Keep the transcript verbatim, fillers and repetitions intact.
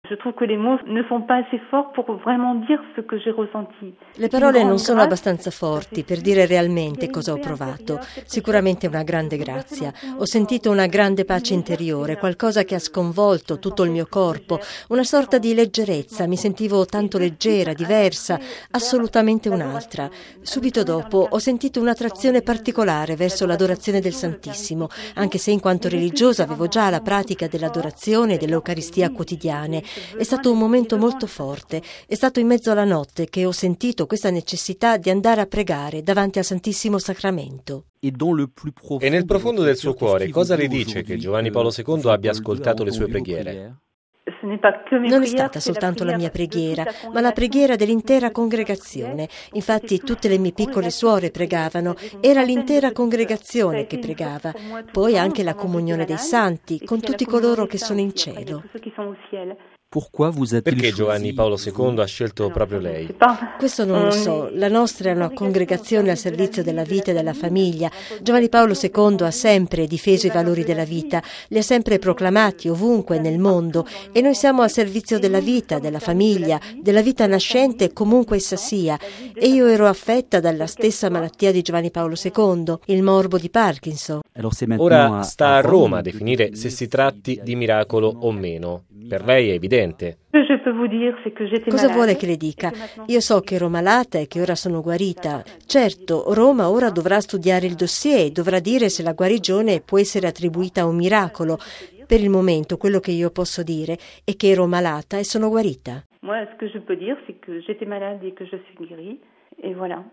Je trouve que les mots ne sont pas assez forts pour vraiment dire ce que j'ai ressenti. Le parole non sono abbastanza forti per dire realmente cosa ho provato. Sicuramente una grande grazia. Ho sentito una grande pace interiore, qualcosa che ha sconvolto tutto il mio corpo, una sorta di leggerezza. Mi sentivo tanto leggera, diversa, assolutamente un'altra. Subito dopo ho sentito un'attrazione particolare verso l'adorazione del Santissimo, anche se in quanto religiosa avevo già la pratica dell'adorazione e dell'Eucaristia quotidiane. È stato un momento molto forte, è stato in mezzo alla notte che ho sentito questa necessità di andare a pregare davanti al Santissimo Sacramento. E nel profondo del suo cuore, cosa le dice che Giovanni Paolo secondo abbia ascoltato le sue preghiere? Non è stata soltanto la mia preghiera, ma la preghiera dell'intera congregazione. Infatti tutte le mie piccole suore pregavano, era l'intera congregazione che pregava. Poi anche la comunione dei santi, con tutti coloro che sono in cielo. Perché Giovanni Paolo secondo ha scelto proprio lei? Questo non lo so. La nostra è una congregazione al servizio della vita e della famiglia. Giovanni Paolo secondo ha sempre difeso i valori della vita, li ha sempre proclamati ovunque nel mondo e noi siamo al servizio della vita, della famiglia, della vita nascente comunque essa sia. E io ero affetta dalla stessa malattia di Giovanni Paolo secondo, il morbo di Parkinson. Ora sta a Roma a definire se si tratti di miracolo o meno. Per lei è evidente. Cosa vuole che le dica? Io so che ero malata e che ora sono guarita. Certo, Roma ora dovrà studiare il dossier e dovrà dire se la guarigione può essere attribuita a un miracolo. Per il momento quello che io posso dire è che ero malata e sono guarita. Moi, ce que je peux dire, c'est que j'étais malade et que je suis guérie, et voilà.